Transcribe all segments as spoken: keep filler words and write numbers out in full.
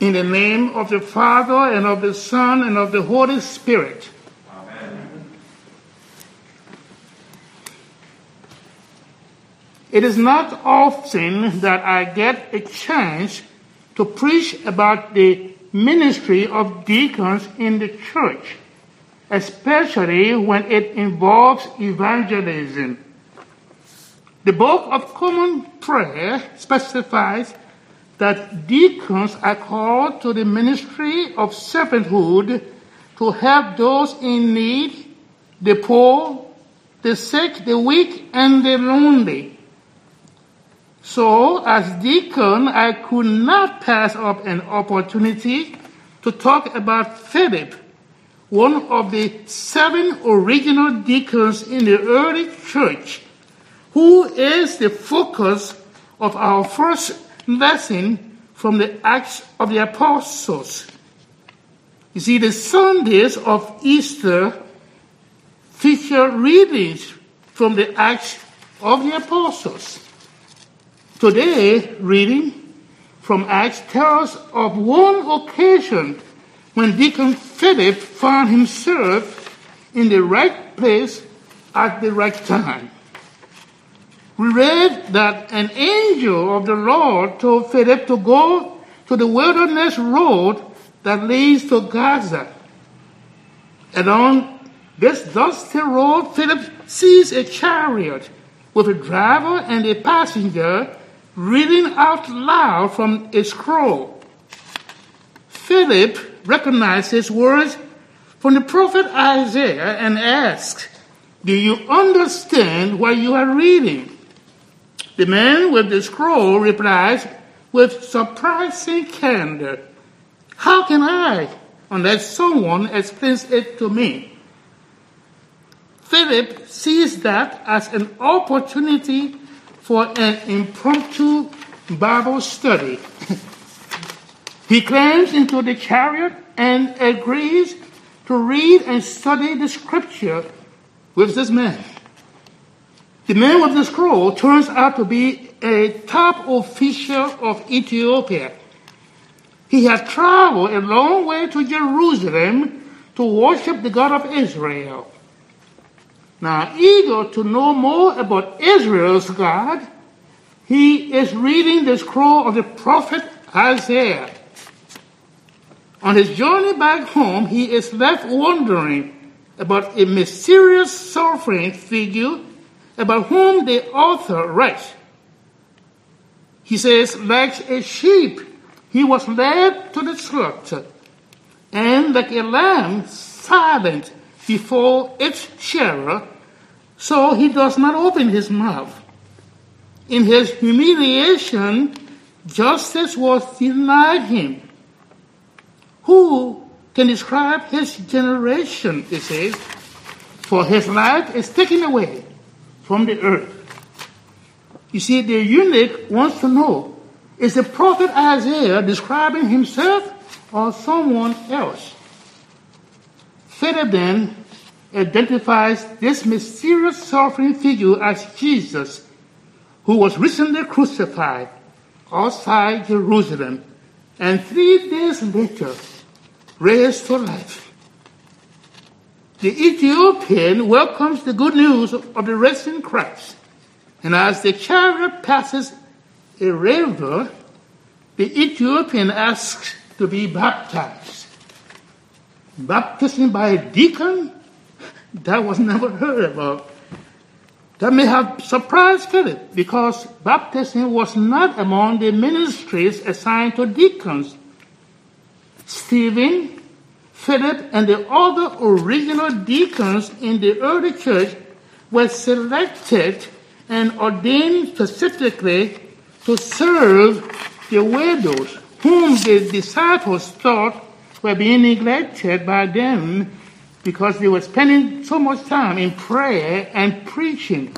In the name of the Father, and of the Son, and of the Holy Spirit. Amen. It is not often that I get a chance to preach about the ministry of deacons in the church, especially when it involves evangelism. The Book of Common Prayer specifies that deacons are called to the ministry of servanthood to help those in need, the poor, the sick, the weak, and the lonely. So, as deacon, I could not pass up an opportunity to talk about Philip, one of the seven original deacons in the early church, who is the focus of our first lesson from the Acts of the Apostles. You see, the Sundays of Easter feature readings from the Acts of the Apostles. Today, reading from Acts tells of one occasion when Deacon Philip found himself in the right place at the right time. We read that an angel of the Lord told Philip to go to the wilderness road that leads to Gaza. And on this dusty road, Philip sees a chariot with a driver and a passenger reading out loud from a scroll. Philip recognizes words from the prophet Isaiah and asks, "Do you understand what you are reading?" The man with the scroll replies with surprising candor, "How can I, unless someone explains it to me?" Philip sees that as an opportunity for an impromptu Bible study. He climbs into the chariot and agrees to read and study the scripture with this man. The man with the scroll turns out to be a top official of Ethiopia. He had traveled a long way to Jerusalem to worship the God of Israel. Now, eager to know more about Israel's God, he is reading the scroll of the prophet Isaiah. On his journey back home, he is left wondering about a mysterious suffering figure about whom the author writes. He says, like a sheep, he was led to the slaughter, and like a lamb silent before its shearer, so he does not open his mouth. In his humiliation, justice was denied him. Who can describe his generation, it says, for his life is taken away from the earth. You see, the eunuch wants to know, is the prophet Isaiah describing himself or someone else? Philip then identifies this mysterious suffering figure as Jesus, who was recently crucified outside Jerusalem and three days later raised to life. The Ethiopian welcomes the good news of the risen Christ, and as the chariot passes a river, the Ethiopian asks to be baptized. Baptism by a deacon? That was never heard about. That may have surprised Philip, because baptism was not among the ministries assigned to deacons. Stephen, Philip, and the other original deacons in the early church were selected and ordained specifically to serve the widows, whom the disciples thought were being neglected by them because they were spending so much time in prayer and preaching.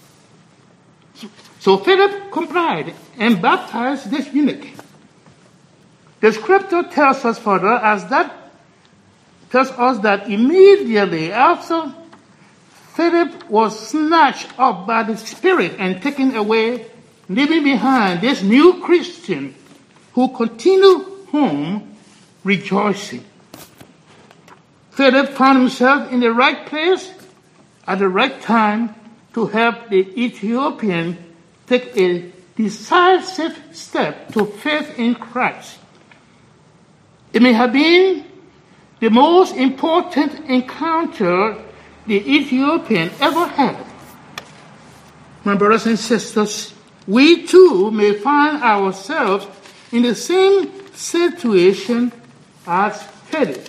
So Philip complied and baptized this eunuch. The scripture tells us further as that tells us that immediately after, Philip was snatched up by the Spirit and taken away, leaving behind this new Christian who continued home rejoicing. Philip found himself in the right place at the right time to help the Ethiopian take a decisive step to faith in Christ. It may have been the most important encounter the Ethiopian ever had. My brothers and sisters, we too may find ourselves in the same situation as Philip.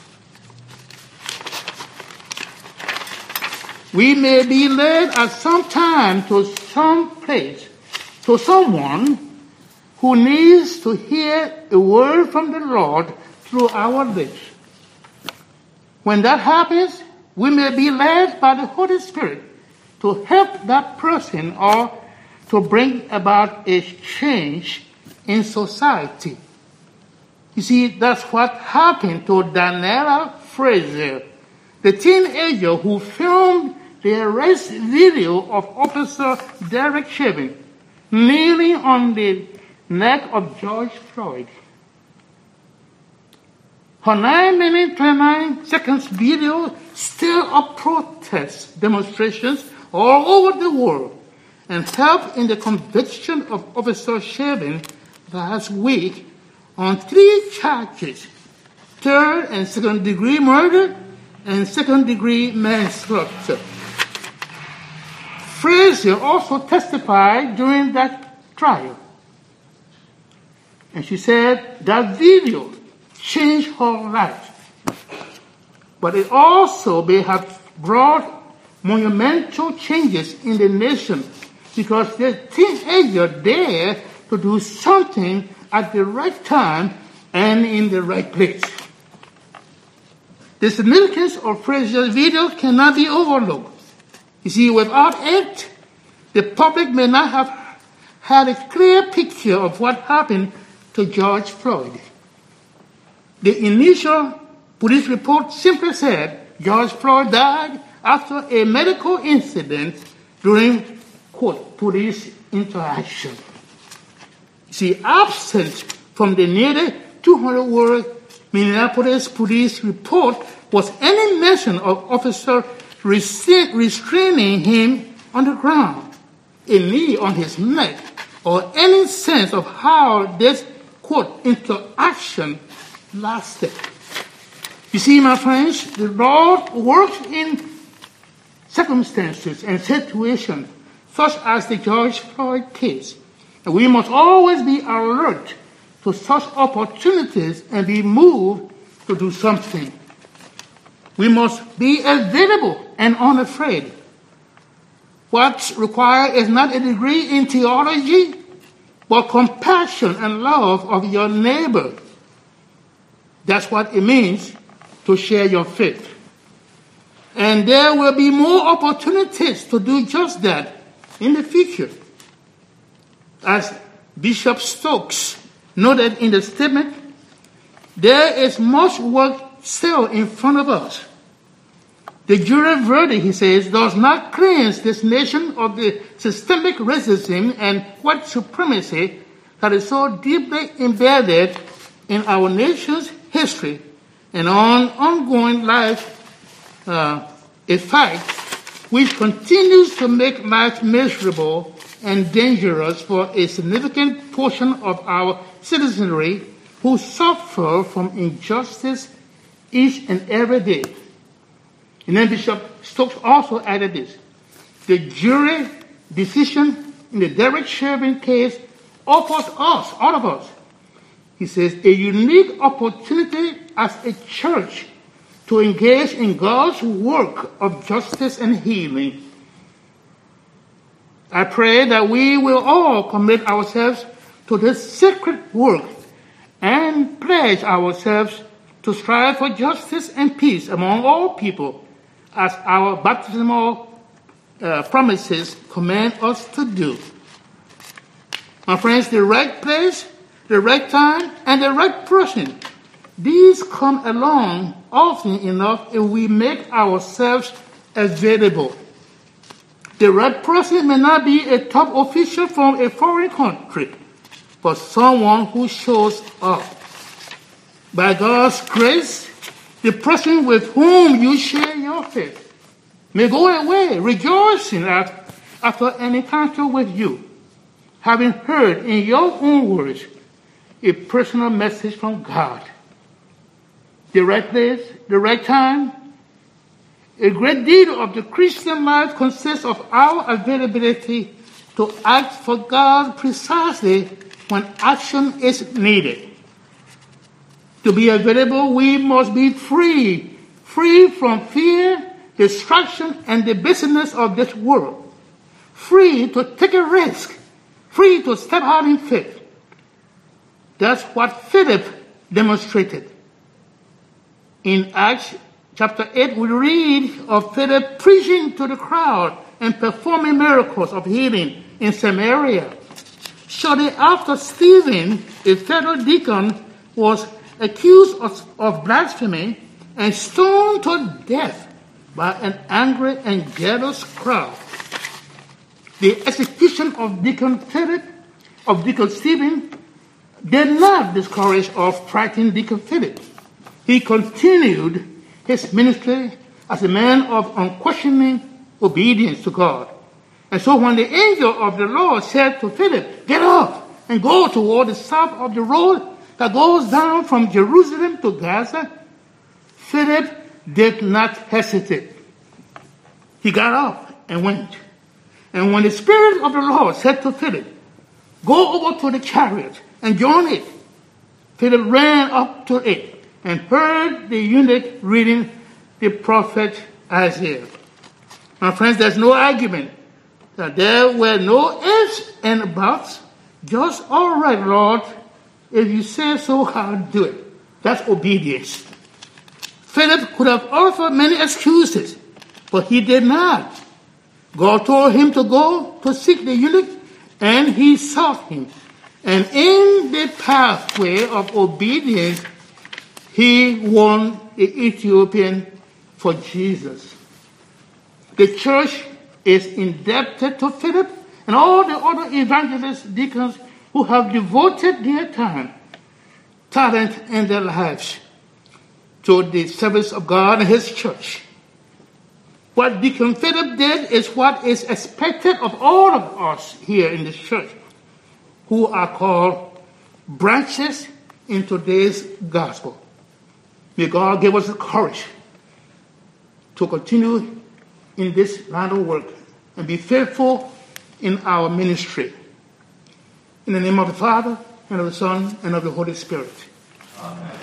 We may be led at some time to some place, to someone who needs to hear a word from the Lord through our lips. When that happens, we may be led by the Holy Spirit to help that person or to bring about a change in society. You see, that's what happened to Daniela Fraser, the teenager who filmed the arrest video of Officer Derek Chauvin kneeling on the neck of George Floyd. Her nine minute twenty-nine seconds video stirred up protests, demonstrations all over the world, and helped in the conviction of Officer Chauvin last week on three charges: third and second degree murder and second degree manslaughter. Fraser also testified during that trial. And she said that video changed her life. But it also may have brought monumental changes in the nation because the teenager dared to do something at the right time and in the right place. The significance of Fraser's video cannot be overlooked. You see, without it, the public may not have had a clear picture of what happened to George Floyd. The initial police report simply said George Floyd died after a medical incident during, quote, police interaction. You see, absent from the nearly two hundred word Minneapolis police report was any mention of Officer restraining him on the ground, a knee on his neck, or any sense of how this, quote, interaction lasted. You see, my friends, the Lord works in circumstances and situations such as the George Floyd case. And we must always be alert to such opportunities and be moved to do something. We must be available and unafraid. What's required is not a degree in theology, but compassion and love of your neighbor. That's what it means to share your faith. And there will be more opportunities to do just that in the future. As Bishop Stokes noted in the statement, there is much work still in front of us. The jury verdict, he says, does not cleanse this nation of the systemic racism and white supremacy that is so deeply embedded in our nation's history and on ongoing life, uh, a fact which continues to make life miserable and dangerous for a significant portion of our citizenry who suffer from injustice each and every day. And then Bishop Stokes also added this: the jury decision in the Derek Chauvin case offers us, all of us, he says, a unique opportunity as a church to engage in God's work of justice and healing. I pray that we will all commit ourselves to this sacred work and pledge ourselves to strive for justice and peace among all people, as our baptismal uh, promises command us to do. My friends, the right place, the right time, and the right person, these come along often enough if we make ourselves available. The right person may not be a top official from a foreign country, but someone who shows up, by God's grace, the person with whom you share your faith may go away rejoicing at, after an encounter with you, having heard in your own words a personal message from God. The right place, the right time. A great deal of the Christian life consists of our availability to act for God precisely when action is needed. To be available, we must be free, free from fear, distraction, and the business of this world. Free to take a risk, free to step out in faith. That's what Philip demonstrated. In Acts chapter eight, we read of Philip preaching to the crowd and performing miracles of healing in Samaria. Shortly after, Stephen, a fellow deacon, was accused of, of blasphemy and stoned to death by an angry and jealous crowd. The execution of Deacon Philip, of Deacon Stephen, did not discourage or frighten Deacon Philip. He continued his ministry as a man of unquestioning obedience to God. And so when the angel of the Lord said to Philip, "Get up and go toward the south of the road that goes down from Jerusalem to Gaza," Philip did not hesitate. He got up and went. And when the Spirit of the Lord said to Philip, "Go over to the chariot and join it," Philip ran up to it and heard the eunuch reading the prophet Isaiah. My friends, there's no argument that there were no ifs and buts. Just, "All right, Lord, if you say so, I'll do it." That's obedience. Philip could have offered many excuses, but he did not. God told him to go to seek the eunuch, and he sought him. And in the pathway of obedience, he won the Ethiopian for Jesus. The church is indebted to Philip and all the other evangelists, deacons who have devoted their time, talent, and their lives to the service of God and His church. What Deacon Philip did is what is expected of all of us here in this church, who are called branches in today's gospel. May God give us the courage to continue in this line of work and be faithful in our ministry. In the name of the Father, and of the Son, and of the Holy Spirit. Amen.